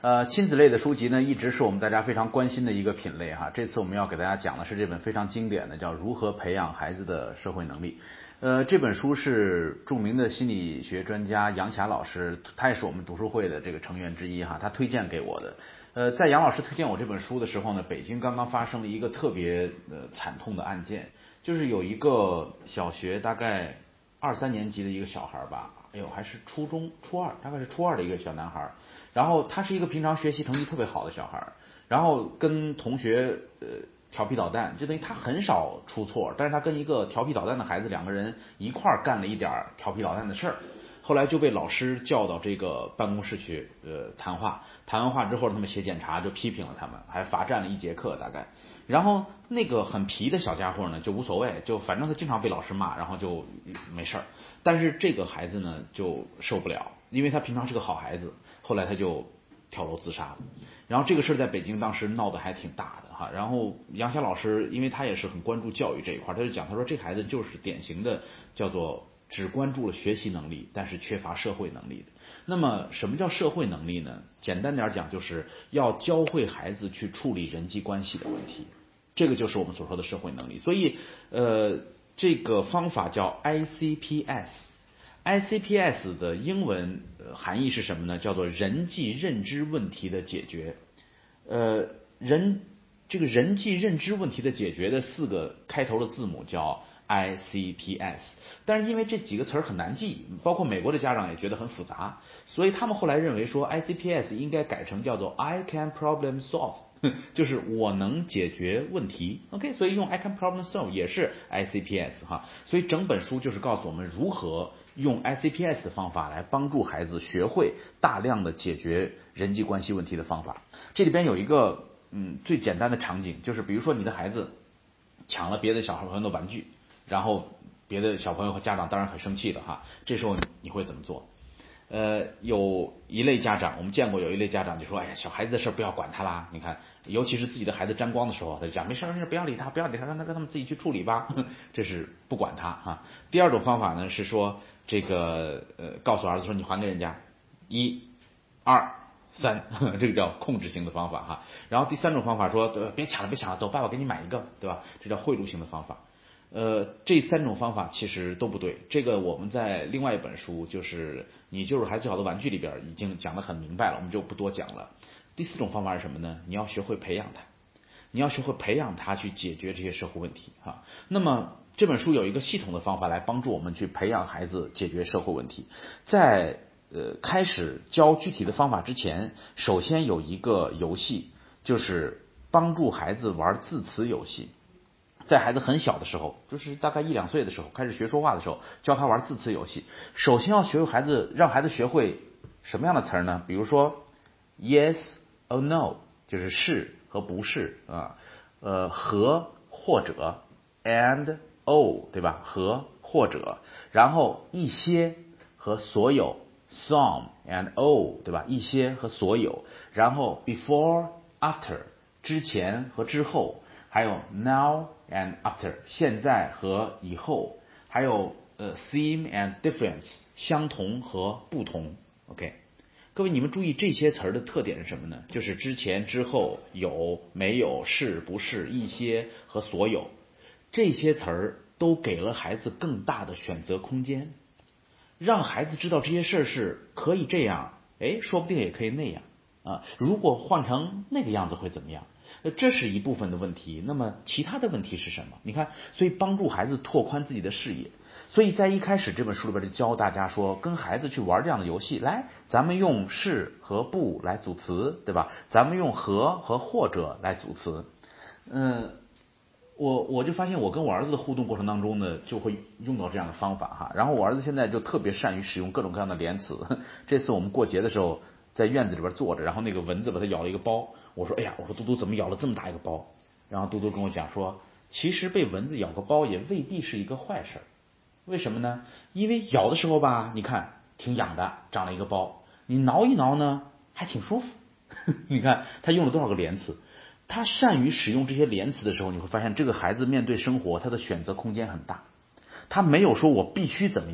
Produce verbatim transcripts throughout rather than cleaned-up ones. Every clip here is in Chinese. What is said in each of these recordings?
呃，亲子类的书籍呢，一直是我们大家非常关心的一个品类哈。这次我们要给大家讲的是这本非常经典的，叫《如何培养孩子的社会能力》。呃，这本书是著名的心理学专家杨霞老师，他也是我们读书会的这个成员之一哈，他推荐给我的。呃，在杨老师推荐我这本书的时候呢，北京刚刚发生了一个特别呃惨痛的案件，就是有一个小学大概二三年级的一个小孩吧，哎呦，还是初中初二，大概是初二的一个小男孩。然后他是一个平常学习成绩特别好的小孩，然后跟同学呃调皮捣蛋，就等于他很少出错，但是他跟一个调皮捣蛋的孩子两个人一块儿干了一点调皮捣蛋的事儿，后来就被老师叫到这个办公室去呃谈话，谈完话之后他们写检查就批评了他们，还罚站了一节课大概。然后那个很皮的小家伙呢就无所谓，就反正他经常被老师骂，然后就没事儿。但是这个孩子呢就受不了，因为他平常是个好孩子，后来他就跳楼自杀了。然后这个事儿在北京当时闹得还挺大的哈。然后杨霞老师因为他也是很关注教育这一块，他就讲，他说这孩子就是典型的叫做只关注了学习能力，但是缺乏社会能力的。那么什么叫社会能力呢？简单点讲，就是要教会孩子去处理人际关系的问题，这个就是我们所说的社会能力。所以呃，这个方法叫 I C P S。I C P S 的英文含义是什么呢？叫做人际认知问题的解决。呃，人这个人际认知问题的解决的四个开头的字母叫 I C P S， 但是因为这几个词儿很难记，包括美国的家长也觉得很复杂，所以他们后来认为说 I C P S 应该改成叫做 I can problem solve， 就是我能解决问题。OK， 所以用 I can problem solve 也是 I C P S 哈。所以整本书就是告诉我们如何用 I C P S 的方法来帮助孩子学会大量的解决人际关系问题的方法。这里边有一个嗯最简单的场景，就是比如说你的孩子抢了别的小朋友的玩具，然后别的小朋友和家长当然很生气了哈，这时候你会怎么做？呃，有一类家长，我们见过有一类家长就说，哎呀，小孩子的事不要管他啦，你看，尤其是自己的孩子沾光的时候，他就讲没事没事，不要理他，不要理他，让他让他们自己去处理吧，这是不管他哈。第二种方法呢是说，这个呃，告诉儿子说你还给人家，一、二、三，这个叫控制型的方法哈。然后第三种方法说，呃，别抢了别抢了，走，爸爸给你买一个，对吧？这叫贿赂型的方法。呃，这三种方法其实都不对。这个我们在另外一本书，就是《你就是孩子最好的玩具》里边已经讲得很明白了，我们就不多讲了。第四种方法是什么呢？你要学会培养他，你要学会培养他去解决这些社会问题哈。那么这本书有一个系统的方法来帮助我们去培养孩子解决社会问题。在呃开始教具体的方法之前，首先有一个游戏，就是帮助孩子玩字词游戏。在孩子很小的时候，就是大概一两岁的时候，开始学说话的时候，教他玩字词游戏。首先要学会孩子，让孩子学会什么样的词儿呢？比如说 yes or no， 就是是和不是啊，呃和或者 and o， 对吧？和或者，然后一些和所有 some and all， 对吧？一些和所有，然后 before after， 之前和之后。还有 now and after， 现在和以后，还有呃 theme and difference， 相同和不同。OK， 各位你们注意这些词儿的特点是什么呢？就是之前、之后、有、没有、是、不是、一些和所有，这些词儿都给了孩子更大的选择空间，让孩子知道这些事儿是可以这样，哎，说不定也可以那样啊。如果换成那个样子会怎么样？这是一部分的问题，那么其他的问题是什么？你看，所以帮助孩子拓宽自己的视野。所以在一开始这本书里边就教大家说，跟孩子去玩这样的游戏，来，咱们用是和不来组词，对吧？咱们用和和或者来组词。嗯，我我就发现我跟我儿子的互动过程当中呢，就会用到这样的方法哈。然后我儿子现在就特别善于使用各种各样的连词。这次我们过节的时候，在院子里边坐着，然后那个蚊子把它咬了一个包。我说，哎呀，我说嘟嘟怎么咬了这么大一个包？然后嘟嘟跟我讲说，其实被蚊子咬个包也未必是一个坏事。为什么呢？因为咬的时候吧，你看挺痒的，长了一个包，你挠一挠呢，还挺舒服。你看他用了多少个连词？他善于使用这些连词的时候，你会发现这个孩子面对生活，他的选择空间很大。他没有说我必须怎么样，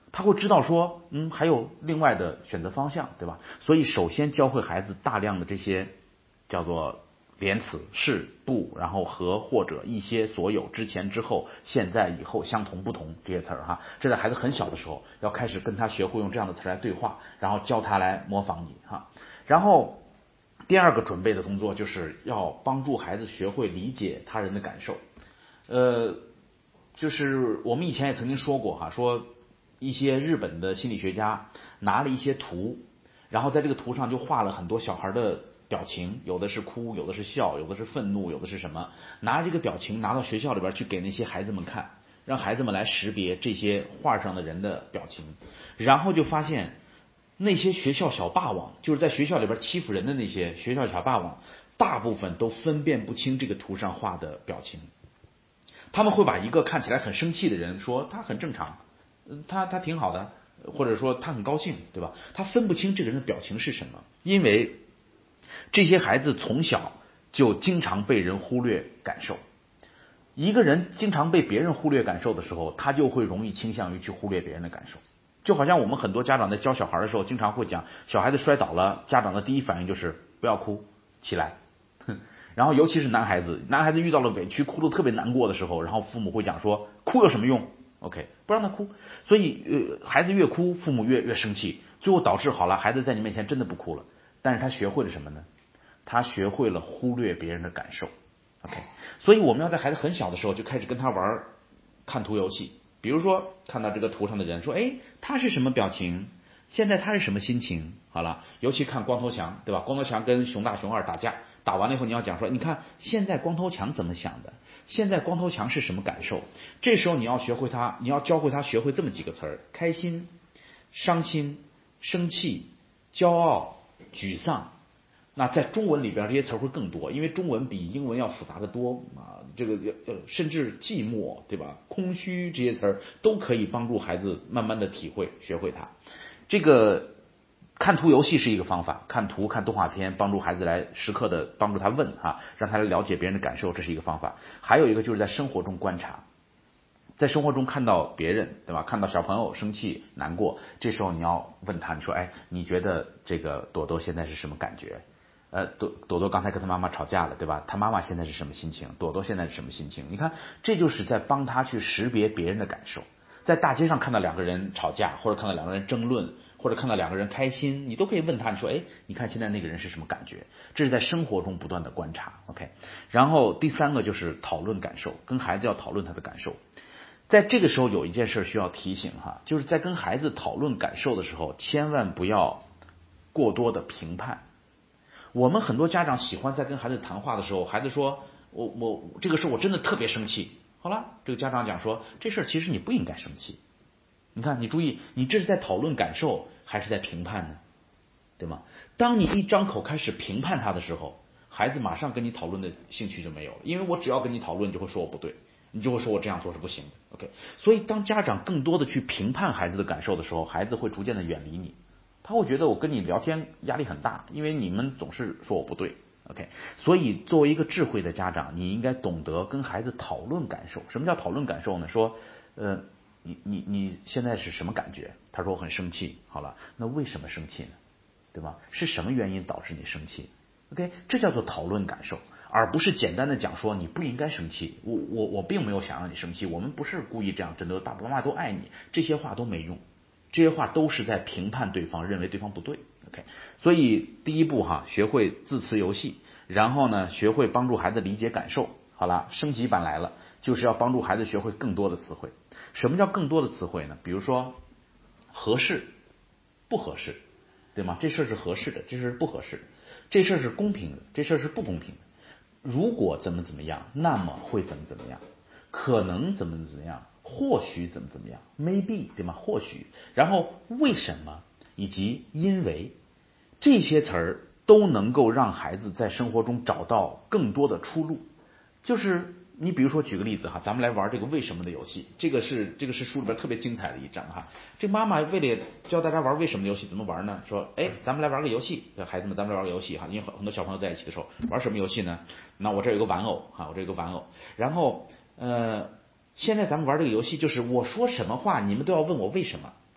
他会知道说，嗯，还有另外的选择方向，对吧？所以首先教会孩子大量的这些叫做连词、是、不，然后和、或者、一些、所有、之前、之后、现在、以后、相同、不同这些词儿哈。这在孩子很小的时候要开始跟他学会用这样的词来对话，然后教他来模仿你哈。然后第二个准备的工作就是要帮助孩子学会理解他人的感受。呃，就是我们以前也曾经说过哈，说一些日本的心理学家拿了一些图，然后在这个图上就画了很多小孩的表情，有的是哭，有的是笑，有的是愤怒，有的是什么，拿着这个表情拿到学校里边去给那些孩子们看，让孩子们来识别这些画上的人的表情，然后就发现那些学校小霸王，就是在学校里边欺负人的那些学校小霸王，大部分都分辨不清这个图上画的表情。他们会把一个看起来很生气的人说他很正常，他他挺好的，或者说他很高兴，对吧？他分不清这个人的表情是什么，因为这些孩子从小就经常被人忽略感受。一个人经常被别人忽略感受的时候，他就会容易倾向于去忽略别人的感受。就好像我们很多家长在教小孩的时候，经常会讲，小孩子摔倒了，家长的第一反应就是不要哭，起来。然后尤其是男孩子，男孩子遇到了委屈，哭得特别难过的时候，然后父母会讲说，哭有什么用 ？OK， 不让他哭。所以呃，孩子越哭，父母越越生气，最后导致好了，孩子在你面前真的不哭了。但是他学会了什么呢？他学会了忽略别人的感受。OK， 所以我们要在孩子很小的时候就开始跟他玩看图游戏。比如说看到这个图上的人，说，哎，他是什么表情？现在他是什么心情？好了，尤其看光头强，对吧？光头强跟熊大熊二打架，打完了以后你要讲说，你看现在光头强怎么想的？现在光头强是什么感受？这时候你要学会他，你要教会他学会这么几个词儿：开心、伤心、生气、骄傲、沮丧。那在中文里边这些词儿会更多，因为中文比英文要复杂的多啊。这个呃，甚至寂寞，对吧？空虚这些词儿都可以帮助孩子慢慢的体会、学会它。这个看图游戏是一个方法，看图、看动画片，帮助孩子来时刻的帮助他问啊，让他来了解别人的感受，这是一个方法。还有一个就是在生活中观察。在生活中看到别人，对吧？看到小朋友生气、难过，这时候你要问他，你说，哎，你觉得这个朵朵现在是什么感觉？呃，朵朵朵刚才跟他妈妈吵架了，对吧？他妈妈现在是什么心情？朵朵现在是什么心情？你看，这就是在帮他去识别别人的感受。在大街上看到两个人吵架，或者看到两个人争论，或者看到两个人开心，你都可以问他，你说，哎，你看现在那个人是什么感觉？这是在生活中不断的观察 ，OK。然后第三个就是讨论感受，跟孩子要讨论他的感受。在这个时候有一件事需要提醒哈，就是在跟孩子讨论感受的时候，千万不要过多的评判。我们很多家长喜欢在跟孩子谈话的时候，孩子说我我这个事我真的特别生气，好了，这个家长讲说这事其实你不应该生气。你看，你注意，你这是在讨论感受还是在评判呢？对吗？当你一张口开始评判他的时候，孩子马上跟你讨论的兴趣就没有了，因为我只要跟你讨论，你就会说我不对，你就会说我这样做是不行的。OK， 所以当家长更多的去评判孩子的感受的时候，孩子会逐渐的远离你。他会觉得我跟你聊天压力很大，因为你们总是说我不对 ，OK。所以作为一个智慧的家长，你应该懂得跟孩子讨论感受。什么叫讨论感受呢？说，呃，你你你现在是什么感觉？他说我很生气。好了，那为什么生气呢？对吧？是什么原因导致你生气 ？OK， 这叫做讨论感受，而不是简单的讲说你不应该生气。我我我并没有想让你生气，我们不是故意这样，真的爸爸妈妈都爱你，这些话都没用。这些话都是在评判对方，认为对方不对 ，OK。所以第一步哈，学会字词游戏，然后呢，学会帮助孩子理解感受。好了，升级版来了，就是要帮助孩子学会更多的词汇。什么叫更多的词汇呢？比如说合适、不合适，对吗？这事儿是合适的，这事儿是不合适的，这事儿是公平的，这事儿是不公平的。如果怎么怎么样，那么会怎么怎么样，可能怎么怎么样。或许怎么怎么样 ，maybe 对吗？或许，然后为什么以及因为这些词儿都能够让孩子在生活中找到更多的出路。就是你比如说举个例子哈，咱们来玩这个为什么的游戏，这个是这个是书里边特别精彩的一章哈。这妈妈为了教大家玩为什么的游戏，怎么玩呢？说，哎，咱们来玩个游戏，孩子们，咱们来玩个游戏哈，因为很多小朋友在一起的时候玩什么游戏呢？那我这有个玩偶哈，我这有个玩偶，然后呃。现在咱们玩这个游戏，就是我说什么话，你们都要问我为什么。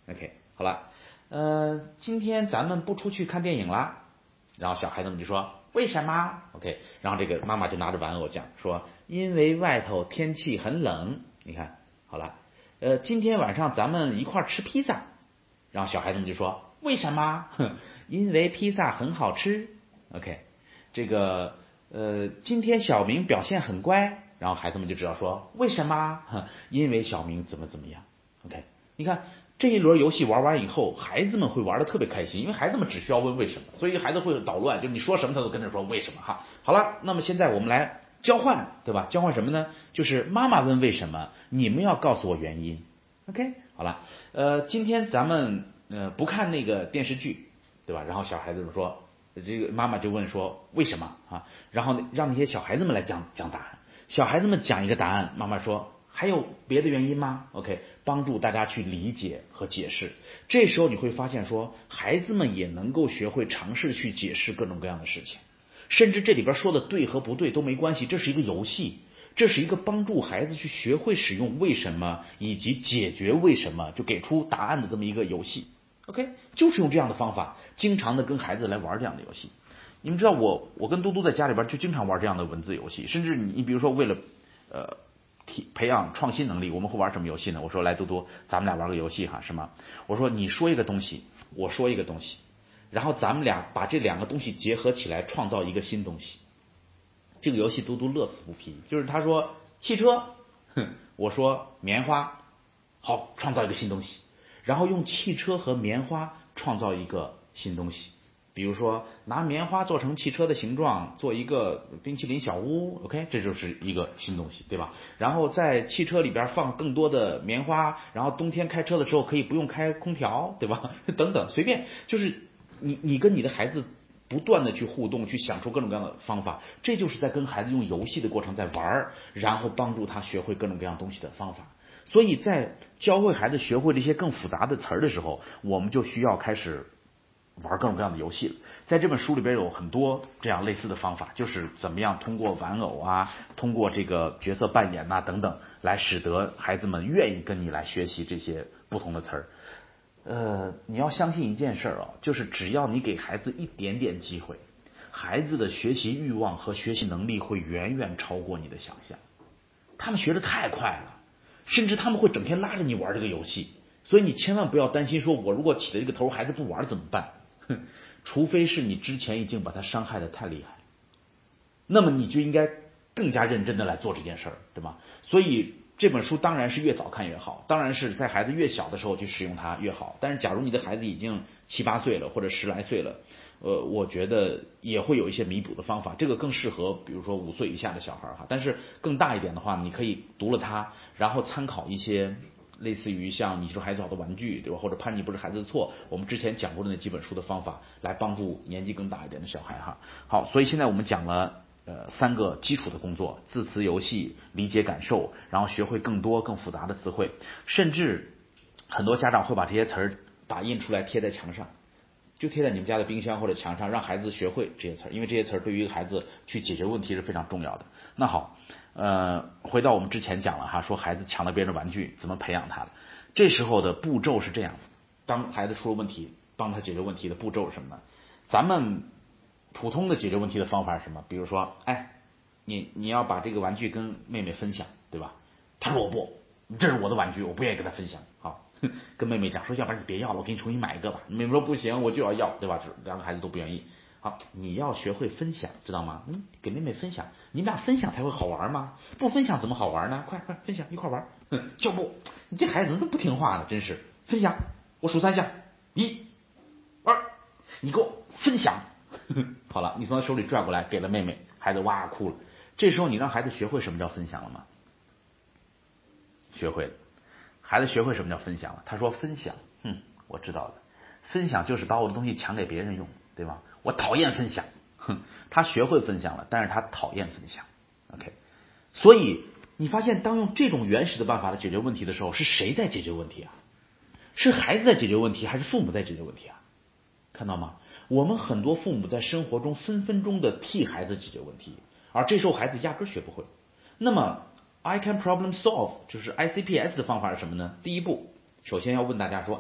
OK， 好了，呃，今天咱们不出去看电影啦。然后小孩子们就说为什么 ？OK， 然后这个妈妈就拿着玩偶讲说，因为外头天气很冷。你看，好了，呃，今天晚上咱们一块吃披萨。然后小孩子们就说为什么？哼，因为披萨很好吃。OK， 这个呃，今天小明表现很乖。然后孩子们就知道说为什么？因为小明怎么怎么样。OK， 你看这一轮游戏玩完以后，孩子们会玩的特别开心，因为孩子们只需要问为什么，所以孩子会捣乱，就是你说什么他都跟着说为什么哈。好了，那么现在我们来交换，对吧？交换什么呢？就是妈妈问为什么，你们要告诉我原因。OK， 好了，呃，今天咱们呃不看那个电视剧，对吧？然后小孩子们说，这个妈妈就问说为什么啊？然后让那些小孩子们来讲讲答案。小孩子们讲一个答案，妈妈说还有别的原因吗 ？OK， 帮助大家去理解和解释。这时候你会发现说，孩子们也能够学会尝试去解释各种各样的事情，甚至这里边说的对和不对都没关系，这是一个游戏，这是一个帮助孩子去学会使用为什么以及解决为什么，就给出答案的这么一个游戏。OK， 就是用这样的方法，经常的跟孩子来玩这样的游戏。你们知道我我跟嘟嘟在家里边就经常玩这样的文字游戏，甚至你你比如说为了呃提培养创新能力，我们会玩什么游戏呢？我说来嘟嘟，咱们俩玩个游戏哈，是吗？我说你说一个东西，我说一个东西，然后咱们俩把这两个东西结合起来，创造一个新东西。这个游戏嘟嘟乐此不疲，就是他说汽车，哼，我说棉花，好，创造一个新东西，然后用汽车和棉花创造一个新东西。比如说拿棉花做成汽车的形状，做一个冰淇淋小屋 ，OK， 这就是一个新东西，对吧？然后在汽车里边放更多的棉花，然后冬天开车的时候可以不用开空调，对吧？等等，随便，就是你你跟你的孩子不断的去互动，去想出各种各样的方法，这就是在跟孩子用游戏的过程在玩，然后帮助他学会各种各样东西的方法。所以在教会孩子学会这些更复杂的词儿的时候，我们就需要开始玩各种各样的游戏了。在这本书里边有很多这样类似的方法，就是怎么样通过玩偶啊，通过这个角色扮演呐、啊、等等，来使得孩子们愿意跟你来学习这些不同的词儿。呃，你要相信一件事儿啊，就是只要你给孩子一点点机会，孩子的学习欲望和学习能力会远远超过你的想象。他们学得太快了，甚至他们会整天拉着你玩这个游戏，所以你千万不要担心说我如果起了这个头孩子不玩怎么办。除非是你之前已经把他伤害的太厉害，那么你就应该更加认真的来做这件事儿，对吗？所以这本书当然是越早看越好，当然是在孩子越小的时候去使用它越好。但是假如你的孩子已经七八岁了或者十来岁了，呃，我觉得也会有一些弥补的方法，这个更适合比如说五岁以下的小孩哈。但是更大一点的话，你可以读了它，然后参考一些类似于像你说孩子好的玩具，对吧？或者叛逆不是孩子的错，我们之前讲过的那几本书的方法，来帮助年纪更大一点的小孩哈。好，所以现在我们讲了呃三个基础的工作：字词游戏、理解感受，然后学会更多更复杂的词汇，甚至很多家长会把这些词儿打印出来贴在墙上，就贴在你们家的冰箱或者墙上，让孩子学会这些词儿，因为这些词儿对于一个孩子去解决问题是非常重要的。那好。呃，回到我们之前讲了哈，说孩子抢了别人的玩具，怎么培养他的？这时候的步骤是这样的：当孩子出了问题，帮他解决问题的步骤是什么呢？咱们普通的解决问题的方法是什么？比如说，哎，你你要把这个玩具跟妹妹分享，对吧？他说我不，这是我的玩具，我不愿意跟他分享。好，跟妹妹讲说，要不然你别要了，我给你重新买一个吧。妹妹说不行，我就要要，对吧？两个孩子都不愿意。好，你要学会分享，知道吗？嗯，给妹妹分享，你们俩分享才会好玩吗？不分享怎么好玩呢？快快分享，一块玩。哼，就不，你这孩子怎么都不听话呢？真是，分享，我数三下，一、二，你给我分享。好了，你从他手里拽过来，给了妹妹，孩子哇哭了。这时候你让孩子学会什么叫分享了吗？学会了，孩子学会什么叫分享了。他说分享，嗯，我知道的，分享就是把我的东西抢给别人用，对吗？我讨厌分享，哼，他学会分享了，但是他讨厌分享 ，OK， 所以你发现当用这种原始的办法来解决问题的时候，是谁在解决问题啊？是孩子在解决问题，还是父母在解决问题啊？看到吗？我们很多父母在生活中分分钟的替孩子解决问题，而这时候孩子压根学不会。那么 I can problem solve 就是 I C P S 的方法是什么呢？第一步，首先要问大家说，哎，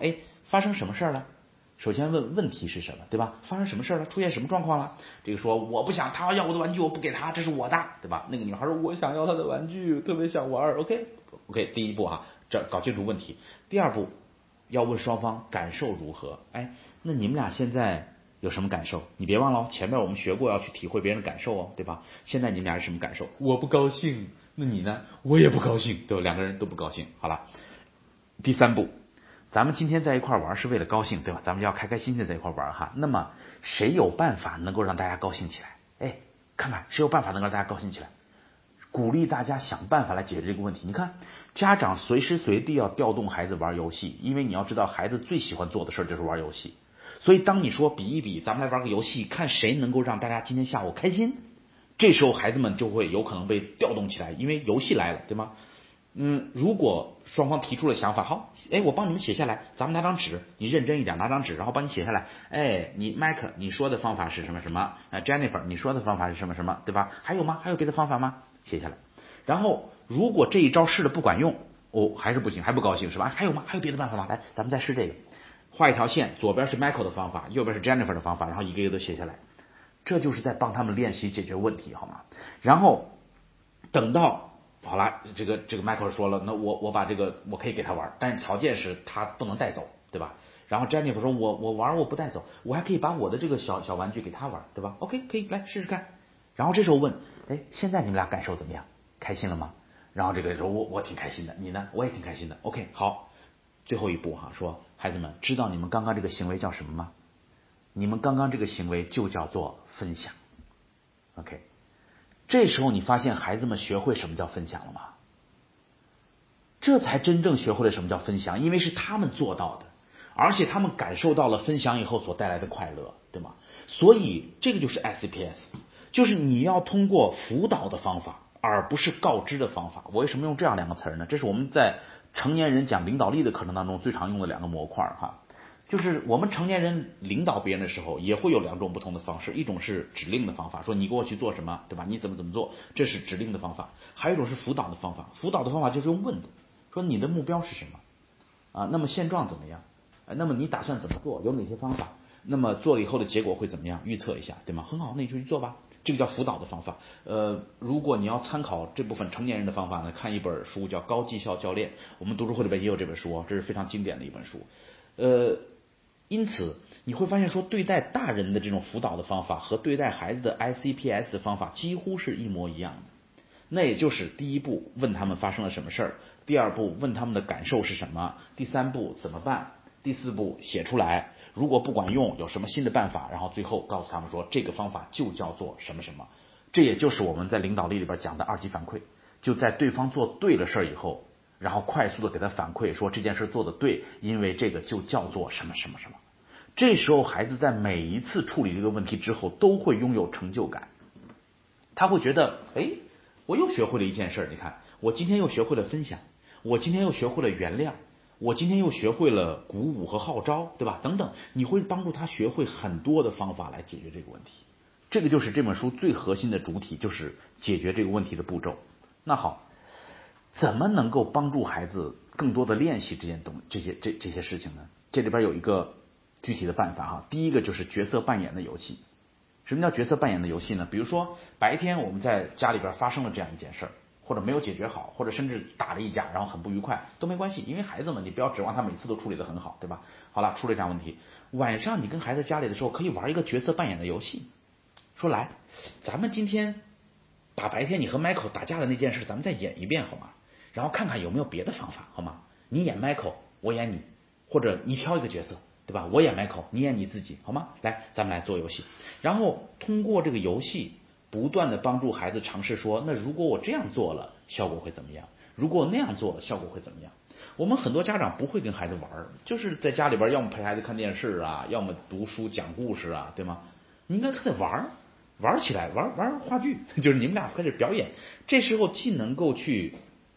发生什么事儿了？首先问问题是什么，对吧？发生什么事儿了？出现什么状况了？这个说我不想他要我的玩具，我不给他，这是我的，对吧？那个女孩说我想要他的玩具，特别想玩。OK OK， 第一步哈，这搞清楚问题。第二步要问双方感受如何。哎，那你们俩现在有什么感受？你别忘了，前面我们学过要去体会别人的感受哦，对吧？现在你们俩是什么感受？我不高兴。那你呢？我也不高兴，对吧？两个人都不高兴。好了，第三步。咱们今天在一块玩是为了高兴，对吧？咱们要开开心心的在一块玩哈。那么谁有办法能够让大家高兴起来？哎，看看谁有办法能够让大家高兴起来？鼓励大家想办法来解决这个问题。你看，家长随时随地要调动孩子玩游戏，因为你要知道孩子最喜欢做的事就是玩游戏。所以当你说比一比，咱们来玩个游戏，看谁能够让大家今天下午开心，这时候孩子们就会有可能被调动起来，因为游戏来了，对吗？嗯，如果双方提出了想法，好，哎，我帮你们写下来，咱们拿张纸，你认真一点，拿张纸，然后帮你写下来。哎，你麦克，你说的方法是什么什么？啊 ，Jennifer， 你说的方法是什么什么，对吧？还有吗？还有别的方法吗？写下来。然后，如果这一招试了不管用，哦，还是不行，还不高兴是吧？还有吗？还有别的办法吗？来，咱们再试这个，画一条线，左边是 Michael 的方法，右边是 Jennifer 的方法，然后一个一个都写下来。这就是在帮他们练习解决问题，好吗？然后等到。好了，这个这个迈克尔说了，那我我把这个我可以给他玩，但是条件是他不能带走，对吧？然后 Jennifer 说我我玩我不带走，我还可以把我的这个小小玩具给他玩，对吧 ？OK， 可以来试试看。然后这时候问，哎，现在你们俩感受怎么样？开心了吗？然后这个人说我我挺开心的，你呢？我也挺开心的。OK， 好，最后一步哈，说孩子们知道你们刚刚这个行为叫什么吗？你们刚刚这个行为就叫做分享。OK。这时候你发现孩子们学会什么叫分享了吗？这才真正学会了什么叫分享，因为是他们做到的，而且他们感受到了分享以后所带来的快乐，对吗？所以这个就是 S C P S， 就是你要通过辅导的方法，而不是告知的方法。我为什么用这样两个词呢？这是我们在成年人讲领导力的课程当中最常用的两个模块哈。就是我们成年人领导别人的时候，也会有两种不同的方式，一种是指令的方法，说你给我去做什么，对吧？你怎么怎么做，这是指令的方法。还有一种是辅导的方法，辅导的方法就是用问的，说你的目标是什么啊？那么现状怎么样？那么你打算怎么做？有哪些方法？那么做了以后的结果会怎么样？预测一下，对吗？很好，那你就去做吧。这个叫辅导的方法。呃，如果你要参考这部分成年人的方法呢，看一本书叫《高绩效教练》，我们读书会里边也有这本书，这是非常经典的一本书。呃。因此你会发现说，对待大人的这种辅导的方法和对待孩子的 I C P S 的方法几乎是一模一样的。那也就是第一步问他们发生了什么事儿，第二步问他们的感受是什么，第三步怎么办，第四步写出来，如果不管用有什么新的办法，然后最后告诉他们说这个方法就叫做什么什么。这也就是我们在领导力里边讲的二级反馈，就在对方做对了事儿以后，然后快速的给他反馈说这件事做得对，因为这个就叫做什么什么什么。这时候孩子在每一次处理这个问题之后都会拥有成就感，他会觉得哎，我又学会了一件事，你看我今天又学会了分享，我今天又学会了原谅，我今天又学会了鼓舞和号召，对吧？等等，你会帮助他学会很多的方法来解决这个问题。这个就是这本书最核心的主体，就是解决这个问题的步骤。那好，怎么能够帮助孩子更多的练习这件东这些这这些事情呢？这里边有一个具体的办法哈。第一个就是角色扮演的游戏。什么叫角色扮演的游戏呢？比如说白天我们在家里边发生了这样一件事儿，或者没有解决好，或者甚至打了一架，然后很不愉快，都没关系，因为孩子们你不要指望他每次都处理得很好，对吧？好了，出了这样问题，晚上你跟孩子家里的时候可以玩一个角色扮演的游戏，说来，咱们今天把白天你和 Michael 打架的那件事咱们再演一遍好吗？然后看看有没有别的方法好吗？你演 Michael， 我演你，或者你挑一个角色，对吧？我演 Michael， 你演你自己，好吗？来，咱们来做游戏，然后通过这个游戏不断的帮助孩子尝试说，那如果我这样做了，效果会怎么样？如果那样做了，效果会怎么样？我们很多家长不会跟孩子玩，就是在家里边要么陪孩子看电视啊，要么读书讲故事啊，对吗？你应该跟他玩，玩起来，玩玩话剧，就是你们俩开始表演。这时候既能够去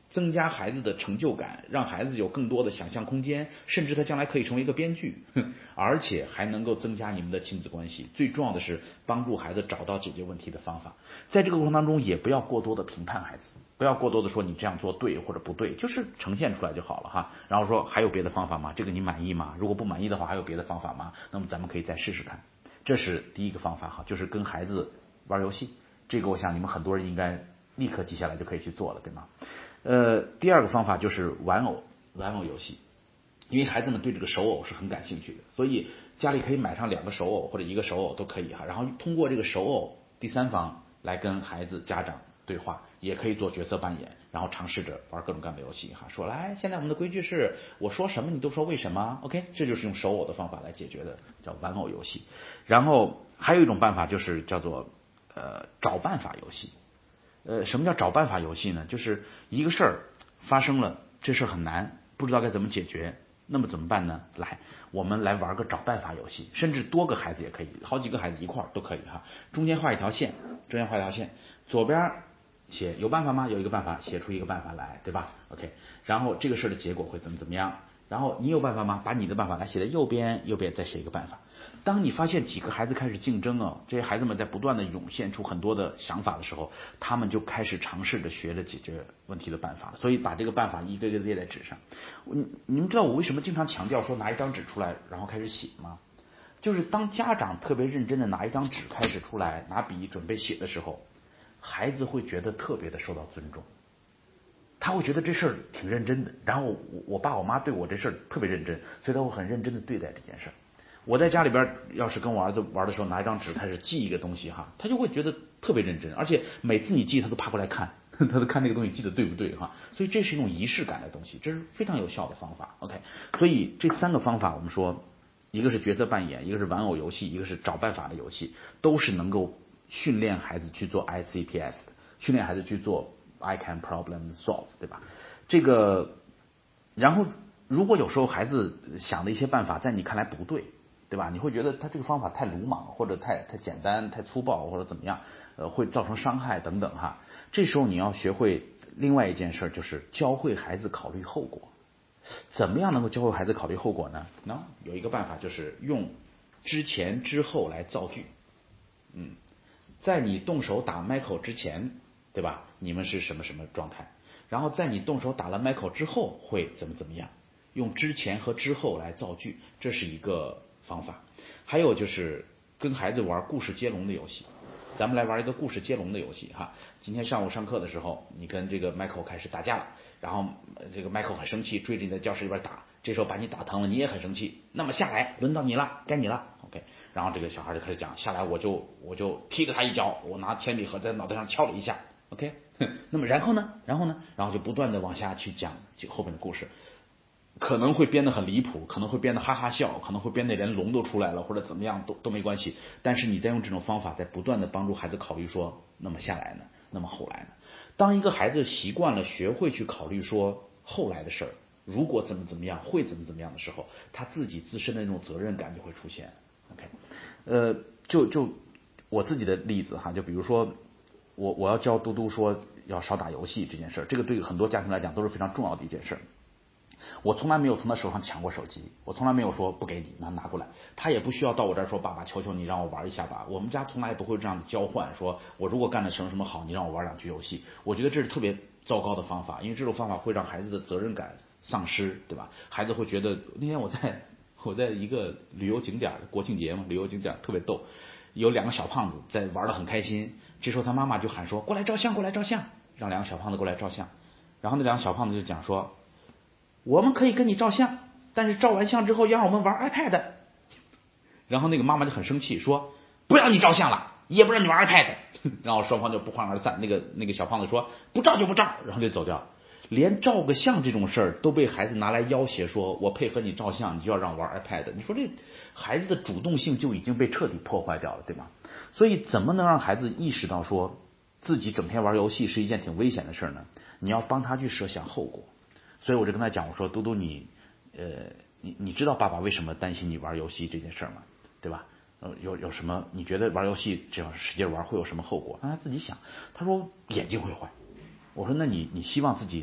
增加孩子的成就感，让孩子有更多的想象空间，甚至他将来可以成为一个编剧，而且还能够增加你们的亲子关系。最重要的是帮助孩子找到解决问题的方法。在这个过程当中，也不要过多的评判孩子，不要过多的说你这样做对或者不对，就是呈现出来就好了哈。然后说还有别的方法吗？这个你满意吗？如果不满意的话，还有别的方法吗？那么咱们可以再试试看。这是第一个方法哈，就是跟孩子玩游戏。这个我想你们很多人应该立刻记下来就可以去做了，对吗？呃，第二个方法就是玩偶，玩偶游戏，因为孩子们对这个手偶是很感兴趣的，所以家里可以买上两个手偶或者一个手偶都可以哈。然后通过这个手偶，第三方来跟孩子家长对话，也可以做角色扮演，然后尝试着玩各种各样的游戏哈。说来，现在我们的规矩是，我说什么你都说为什么 ，OK， 这就是用手偶的方法来解决的，叫玩偶游戏。然后还有一种办法就是叫做呃找办法游戏。呃，什么叫找办法游戏呢？就是一个事儿发生了，这事儿很难，不知道该怎么解决，那么怎么办呢？来，我们来玩个找办法游戏，甚至多个孩子也可以，好几个孩子一块儿都可以哈。中间画一条线，中间画一条线，左边写有办法吗？有一个办法，写出一个办法来，对吧 ？OK， 然后这个事儿的结果会怎么怎么样？然后你有办法吗？把你的办法来写在右边，右边再写一个办法。当你发现几个孩子开始竞争哦，这些孩子们在不断的涌现出很多的想法的时候，他们就开始尝试着学着解决问题的办法了。所以把这个办法一个一个列在纸上。你你们知道我为什么经常强调说拿一张纸出来然后开始写吗？就是当家长特别认真的拿一张纸开始出来，拿笔准备写的时候，孩子会觉得特别的受到尊重。他会觉得这事儿挺认真的，然后我我爸我妈对我这事儿特别认真，所以他会很认真的对待这件事儿。我在家里边要是跟我儿子玩的时候，拿一张纸开始记一个东西哈，他就会觉得特别认真，而且每次你记他都爬过来看，他都看那个东西记得对不对哈，所以这是一种仪式感的东西，这是非常有效的方法。OK， 所以这三个方法我们说，一个是角色扮演，一个是玩偶游戏，一个是找办法的游戏，都是能够训练孩子去做 I C P S 的，训练孩子去做 I can problem solve， 对吧？这个，然后如果有时候孩子想的一些办法在你看来不对，对吧？你会觉得他这个方法太鲁莽，或者太太简单、太粗暴，或者怎么样，呃，会造成伤害等等哈。这时候你要学会另外一件事，就是教会孩子考虑后果。怎么样能够教会孩子考虑后果呢？那有一个办法就是用之前之后来造句。嗯，在你动手打 Michael 之前，对吧？你们是什么什么状态？然后在你动手打了 Michael 之后会怎么怎么样？用之前和之后来造句，这是一个方法。还有就是跟孩子玩故事接龙的游戏，咱们来玩一个故事接龙的游戏哈。今天上午上课的时候，你跟这个 Michael 开始打架了，然后这个 Michael 很生气，追着你在教室里边打，这时候把你打疼了，你也很生气。那么下来，轮到你了，该你了 ，OK。然后这个小孩就开始讲，下来我就我就踢了他一脚，我拿铅笔盒在脑袋上敲了一下 ，OK。那么然后呢，然后呢，然后就不断的往下去讲后面的故事。可能会编得很离谱，可能会编得哈哈笑，可能会编得连龙都出来了，或者怎么样都都没关系。但是你在用这种方法，在不断的帮助孩子考虑说，那么下来呢，那么后来呢？当一个孩子习惯了学会去考虑说后来的事儿，如果怎么怎么样，会怎么怎么样的时候，他自己自身的那种责任感就会出现。OK， 呃，就就我自己的例子哈，就比如说我我要教嘟嘟说要少打游戏这件事儿，这个对很多家庭来讲都是非常重要的一件事儿。我从来没有从他手上抢过手机，我从来没有说不给你，拿拿过来。他也不需要到我这儿说爸爸，求求你让我玩一下吧。我们家从来不会这样的交换，说我如果干了什么什么好，你让我玩两局游戏。我觉得这是特别糟糕的方法，因为这种方法会让孩子的责任感丧失，对吧？孩子会觉得那天我在我在一个旅游景点，国庆节嘛，旅游景点特别逗，有两个小胖子在玩得很开心。这时候他妈妈就喊说过来照相，过来照相，让两个小胖子过来照相。然后那两个小胖子就讲说，我们可以跟你照相，但是照完相之后要让我们玩 iPad。 然后那个妈妈就很生气说，不让你照相了，也不让你玩 iPad。 然后双方就不欢而散。那个那个小胖子说不照就不照，然后就走掉。连照个相这种事儿都被孩子拿来要挟，说我配合你照相，你就要让玩 iPad。 你说这孩子的主动性就已经被彻底破坏掉了，对吗？所以怎么能让孩子意识到说自己整天玩游戏是一件挺危险的事呢？你要帮他去设想后果。所以我就跟他讲，我说嘟嘟你呃你你知道爸爸为什么担心你玩游戏这件事吗？对吧？呃有有什么你觉得玩游戏这样使劲玩会有什么后果？让他自己想。他说眼睛会坏。我说那你你希望自己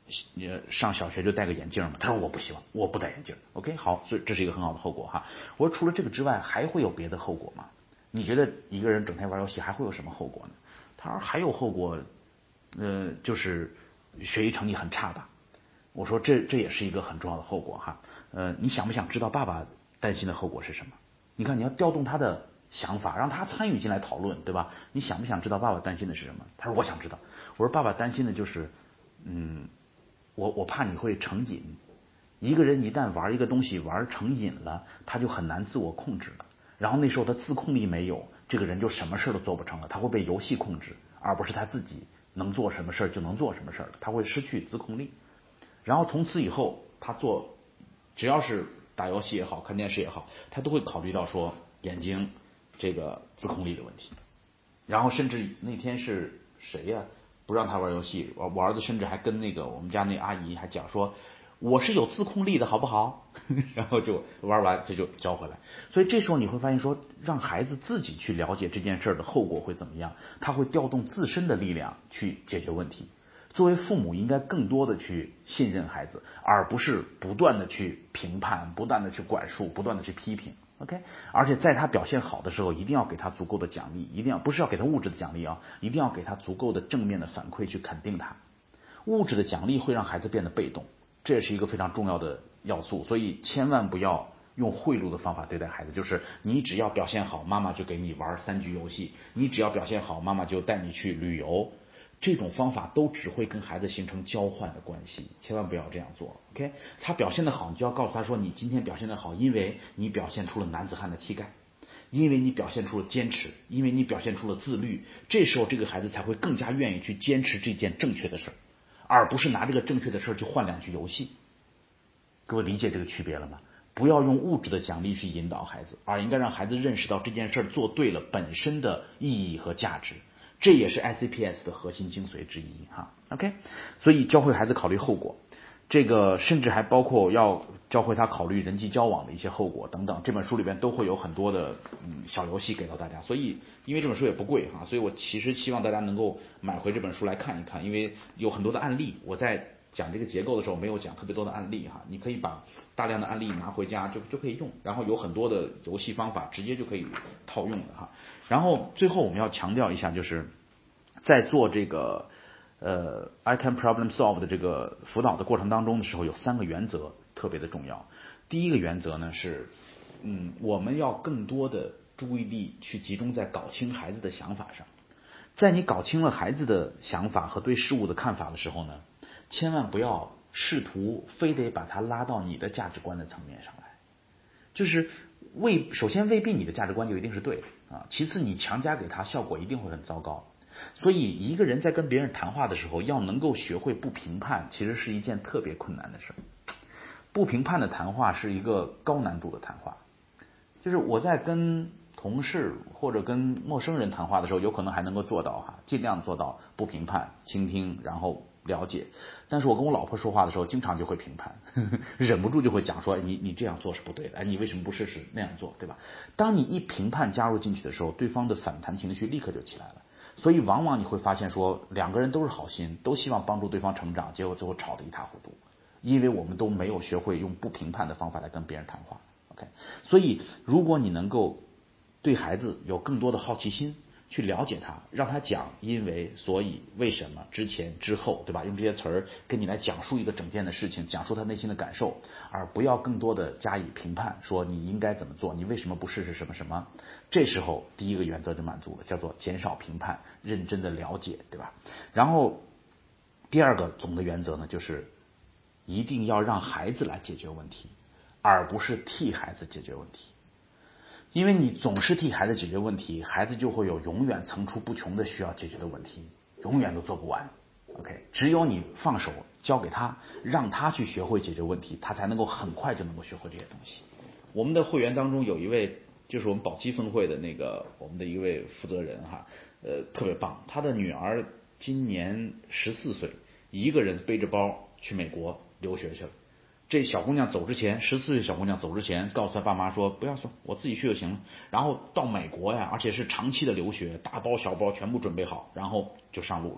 呃上小学就戴个眼镜嘛？他说我不希望，我不戴眼镜。OK， 好，所以这是一个很好的后果哈。我说除了这个之外，还会有别的后果吗？你觉得一个人整天玩游戏还会有什么后果呢？他说还有后果，呃，就是学习成绩很差吧。我说这这也是一个很重要的后果哈。呃，你想不想知道爸爸担心的后果是什么？你看你要调动他的想法，让他参与进来讨论，对吧？你想不想知道爸爸担心的是什么？他说我想知道。我说爸爸担心的就是，嗯，我我怕你会成瘾。一个人一旦玩一个东西玩成瘾了，他就很难自我控制了。然后那时候他自控力没有，这个人就什么事都做不成了，他会被游戏控制，而不是他自己能做什么事就能做什么事了，他会失去自控力。然后从此以后，他做只要是打游戏也好，看电视也好，他都会考虑到说眼睛这个自控力的问题。然后甚至那天是谁呀、啊？不让他玩游戏，我我儿子甚至还跟那个我们家那阿姨还讲说，我是有自控力的，好不好？然后就玩完这就交回来。所以这时候你会发现说，让孩子自己去了解这件事的后果会怎么样，他会调动自身的力量去解决问题。作为父母应该更多的去信任孩子，而不是不断的去评判，不断的去管束，不断的去批评。OK， 而且在他表现好的时候，一定要给他足够的奖励，一定要不是要给他物质的奖励啊，一定要给他足够的正面的反馈去肯定他。物质的奖励会让孩子变得被动，这也是一个非常重要的要素，所以千万不要用贿赂的方法对待孩子，就是你只要表现好，妈妈就给你玩三局游戏；你只要表现好，妈妈就带你去旅游。这种方法都只会跟孩子形成交换的关系，千万不要这样做。OK， 他表现得好，你就要告诉他说，你今天表现得好，因为你表现出了男子汉的气概，因为你表现出了坚持，因为你表现出了自律。这时候这个孩子才会更加愿意去坚持这件正确的事，而不是拿这个正确的事去换两局游戏。各位理解这个区别了吗？不要用物质的奖励去引导孩子，而应该让孩子认识到这件事做对了本身的意义和价值。这也是 I C P S 的核心精髓之一哈 ，OK， 所以教会孩子考虑后果，这个甚至还包括要教会他考虑人际交往的一些后果等等。这本书里边都会有很多的嗯小游戏给到大家，所以因为这本书也不贵哈，所以我其实希望大家能够买回这本书来看一看，因为有很多的案例，我在讲这个结构的时候没有讲特别多的案例哈，你可以把大量的案例拿回家就就可以用，然后有很多的游戏方法直接就可以套用的哈。然后最后我们要强调一下，就是在做这个呃 I Can Problem Solve 的这个辅导的过程当中的时候，有三个原则特别的重要。第一个原则呢是，嗯，我们要更多的注意力去集中在搞清孩子的想法上。在你搞清了孩子的想法和对事物的看法的时候呢，千万不要试图非得把他拉到你的价值观的层面上来。就是未首先未必你的价值观就一定是对的啊，其次你强加给他效果一定会很糟糕。所以一个人在跟别人谈话的时候，要能够学会不评判，其实是一件特别困难的事。不评判的谈话是一个高难度的谈话。就是我在跟同事或者跟陌生人谈话的时候，有可能还能够做到哈，尽量做到不评判，倾听，然后了解。但是我跟我老婆说话的时候，经常就会评判，呵呵忍不住就会讲说，你你这样做是不对的，哎，你为什么不试试那样做，对吧？当你一评判加入进去的时候，对方的反弹情绪立刻就起来了。所以往往你会发现说，两个人都是好心，都希望帮助对方成长，结果最后吵得一塌糊涂，因为我们都没有学会用不评判的方法来跟别人谈话。OK， 所以如果你能够对孩子有更多的好奇心，去了解他，让他讲因为所以为什么之前之后，对吧？用这些词儿跟你来讲述一个整件的事情，讲述他内心的感受，而不要更多的加以评判，说你应该怎么做，你为什么不试试什么什么。这时候第一个原则就满足了，叫做减少评判，认真的了解，对吧？然后第二个总的原则呢，就是一定要让孩子来解决问题，而不是替孩子解决问题。因为你总是替孩子解决问题，孩子就会有永远层出不穷的需要解决的问题，永远都做不完。OK， 只有你放手交给他，让他去学会解决问题，他才能够很快就能够学会这些东西。我们的会员当中有一位就是我们宝鸡分会的那个我们的一位负责人哈，呃，特别棒，他的女儿今年十四岁，一个人背着包去美国留学去了。这小姑娘走之前，十四岁小姑娘走之前，告诉她爸妈说不要送，我自己去就行了。然后到美国呀，而且是长期的留学，大包小包全部准备好，然后就上路了。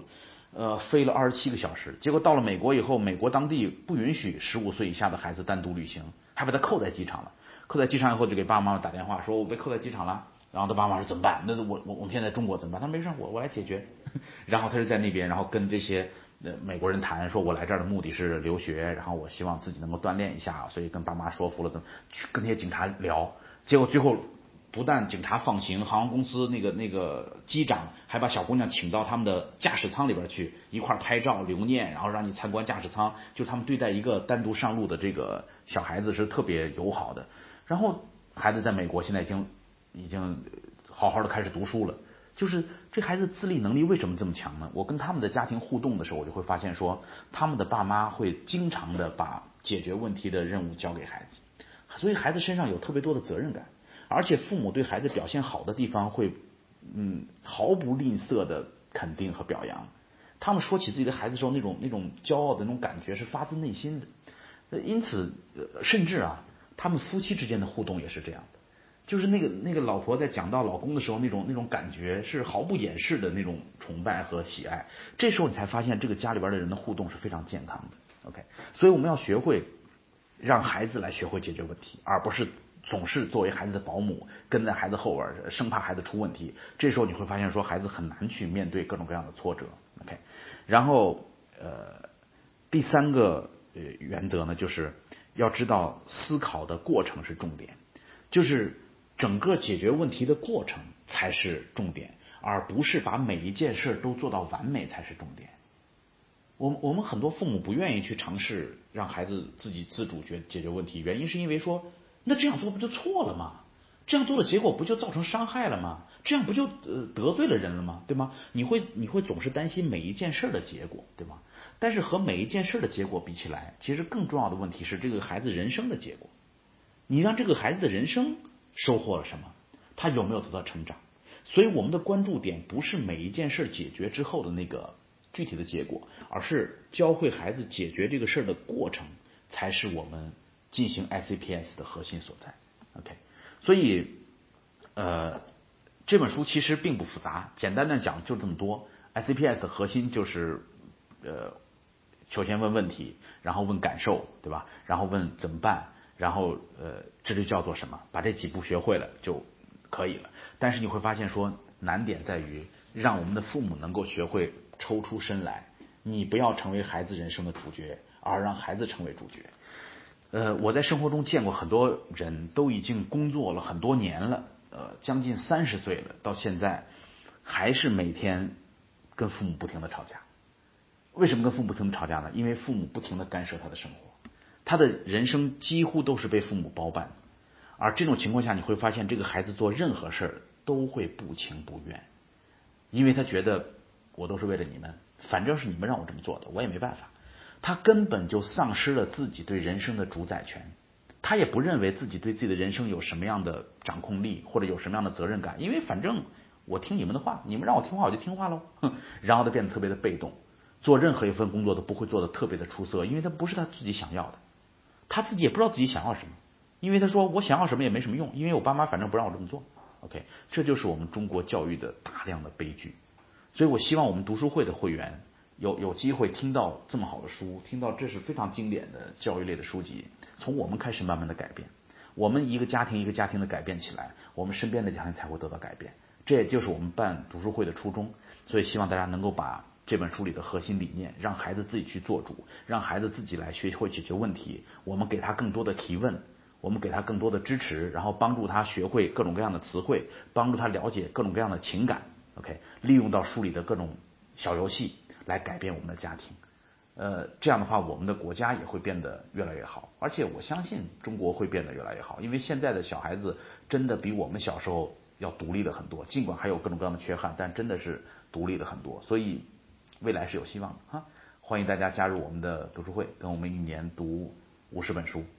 呃，飞了二十七个小时，结果到了美国以后，美国当地不允许十五岁以下的孩子单独旅行，还把他扣在机场了。扣在机场以后，就给爸爸妈妈打电话说，我被扣在机场了。然后他爸妈说怎么办？那我我我们现在中国怎么办？他没事，我我来解决。然后他就在那边，然后跟这些呃美国人谈，说我来这儿的目的是留学，然后我希望自己能够锻炼一下，所以跟爸妈说服了，怎么去跟那些警察聊，结果最后。不但警察放行，航空公司那个那个机长还把小姑娘请到他们的驾驶舱里边去一块拍照留念，然后让你参观驾驶舱，就是他们对待一个单独上路的这个小孩子是特别友好的。然后孩子在美国现在已经已经好好的开始读书了，就是这孩子自立能力为什么这么强呢？我跟他们的家庭互动的时候，我就会发现说，他们的爸妈会经常的把解决问题的任务交给孩子，所以孩子身上有特别多的责任感。而且父母对孩子表现好的地方会，嗯，毫不吝啬的肯定和表扬。他们说起自己的孩子时候，那种那种骄傲的那种感觉是发自内心的。因此，甚至啊，他们夫妻之间的互动也是这样的，就是那个那个老婆在讲到老公的时候，那种那种感觉是毫不掩饰的那种崇拜和喜爱。这时候你才发现，这个家里边的人的互动是非常健康的。OK， 所以我们要学会让孩子来学会解决问题，而不是。总是作为孩子的保姆跟在孩子后边，生怕孩子出问题。这时候你会发现说孩子很难去面对各种各样的挫折。OK， 然后呃第三个呃原则呢，就是要知道思考的过程是重点，就是整个解决问题的过程才是重点，而不是把每一件事都做到完美才是重点。我们我们很多父母不愿意去尝试让孩子自己自主解解决问题，原因是因为说。那这样做不就错了吗？这样做的结果不就造成伤害了吗？这样不就呃得罪了人了吗？对吗？你会你会总是担心每一件事的结果，对吗？但是和每一件事的结果比起来，其实更重要的问题是这个孩子人生的结果。你让这个孩子的人生收获了什么？他有没有得到成长？所以我们的关注点不是每一件事解决之后的那个具体的结果，而是教会孩子解决这个事的过程，才是我们。进行 I C P S 的核心所在 ，OK， 所以呃这本书其实并不复杂，简单的讲就这么多。I C P S 的核心就是呃首先问问题，然后问感受，对吧？然后问怎么办，然后呃这就叫做什么？把这几步学会了就可以了。但是你会发现说难点在于让我们的父母能够学会抽出身来，你不要成为孩子人生的主角，而让孩子成为主角。呃，我在生活中见过很多人都已经工作了很多年了，呃，将近三十岁了，到现在还是每天跟父母不停的吵架。为什么跟父母不停的吵架呢？因为父母不停的干涉他的生活，他的人生几乎都是被父母包办。而这种情况下，你会发现这个孩子做任何事儿都会不情不愿，因为他觉得我都是为了你们，反正是你们让我这么做的，我也没办法。他根本就丧失了自己对人生的主宰权，他也不认为自己对自己的人生有什么样的掌控力，或者有什么样的责任感，因为反正我听你们的话，你们让我听话我就听话喽。然后他变得特别的被动，做任何一份工作都不会做得特别的出色，因为他不是他自己想要的，他自己也不知道自己想要什么，因为他说我想要什么也没什么用，因为我爸妈反正不让我这么做。OK， 这就是我们中国教育的大量的悲剧。所以我希望我们读书会的会员有有机会听到这么好的书，听到这是非常经典的教育类的书籍，从我们开始慢慢的改变，我们一个家庭一个家庭的改变起来，我们身边的家庭才会得到改变。这也就是我们办读书会的初衷。所以希望大家能够把这本书里的核心理念，让孩子自己去做主，让孩子自己来学会解决问题，我们给他更多的提问，我们给他更多的支持，然后帮助他学会各种各样的词汇，帮助他了解各种各样的情感。OK， 利用到书里的各种小游戏来改变我们的家庭，呃，这样的话我们的国家也会变得越来越好，而且我相信中国会变得越来越好，因为现在的小孩子真的比我们小时候要独立了很多，尽管还有各种各样的缺憾，但真的是独立了很多，所以未来是有希望的哈。欢迎大家加入我们的读书会，跟我们一年读五十本书。